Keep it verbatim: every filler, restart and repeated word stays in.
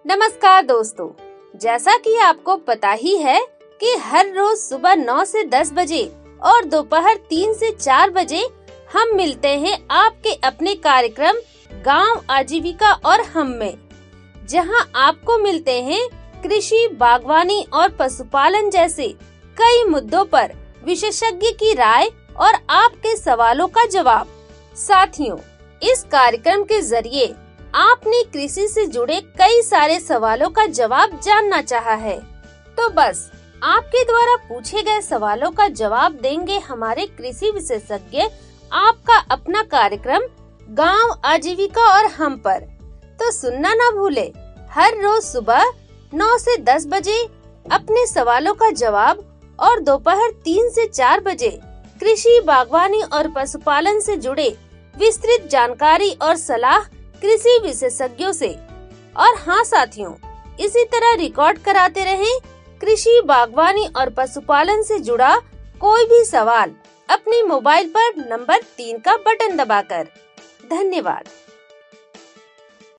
नमस्कार दोस्तों, जैसा कि आपको पता ही है कि हर रोज सुबह नौ से दस बजे और दोपहर तीन से चार बजे हम मिलते हैं आपके अपने कार्यक्रम गांव आजीविका और हम में, जहां आपको मिलते हैं कृषि, बागवानी और पशुपालन जैसे कई मुद्दों पर विशेषज्ञ की राय और आपके सवालों का जवाब। साथियों, इस कार्यक्रम के जरिए आपने कृषि से जुड़े कई सारे सवालों का जवाब जानना चाहा है, तो बस आपके द्वारा पूछे गए सवालों का जवाब देंगे हमारे कृषि विशेषज्ञ आपका अपना कार्यक्रम गांव आजीविका और हम पर। तो सुनना ना भूले, हर रोज सुबह नौ से दस बजे अपने सवालों का जवाब और दोपहर तीन से चार बजे कृषि, बागवानी और पशुपालन से जुड़े विस्तृत जानकारी और सलाह कृषि विशेषज्ञों से। और हाँ साथियों, इसी तरह रिकॉर्ड कराते रहें कृषि, बागवानी और पशुपालन से जुड़ा कोई भी सवाल अपने मोबाइल पर नंबर तीन का बटन दबाकर। धन्यवाद।